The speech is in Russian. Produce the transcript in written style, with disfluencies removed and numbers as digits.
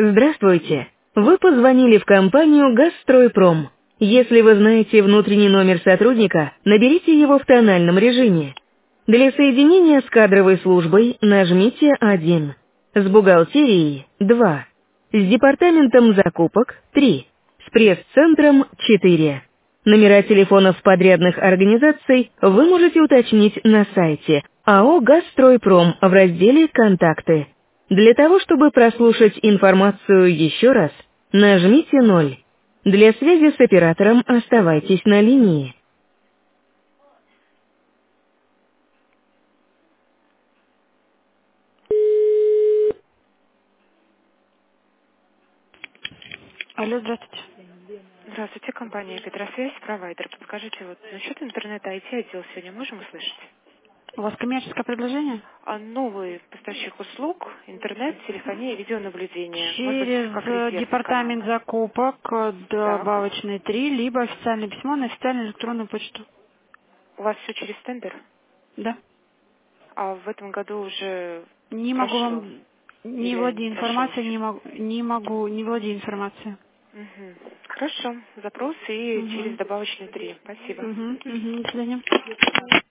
Здравствуйте. Вы позвонили в компанию «Газстройпром». Если вы знаете внутренний номер сотрудника, наберите его в тональном режиме. Для соединения с кадровой службой нажмите 1. С бухгалтерией 2. С департаментом закупок 3. С пресс-центром 4. Номера телефонов подрядных организаций вы можете уточнить на сайте АО «Газстройпром» в разделе «Контакты». Для того, чтобы прослушать информацию еще раз, нажмите 0. Для связи с оператором оставайтесь на линии. Алло, здравствуйте. Здравствуйте, компания Петросвязь, провайдер. Подскажите, вот насчет интернета IT-отдел сегодня можем услышать? У вас коммерческое предложение? Новый поставщик услуг, интернет, телефония, видеонаблюдение. Может быть, Через как резервный канал. департамент закупок Так. добавочный 3, либо официальное письмо на официальную электронную почту. У вас все через тендер? Да. А в этом году уже Не могу прошло? вам, не Или не владею прошел информацией, еще? не владею информацией. Угу. Хорошо. Запрос и через Угу. добавочный 3. Спасибо. Угу. Угу. До свидания.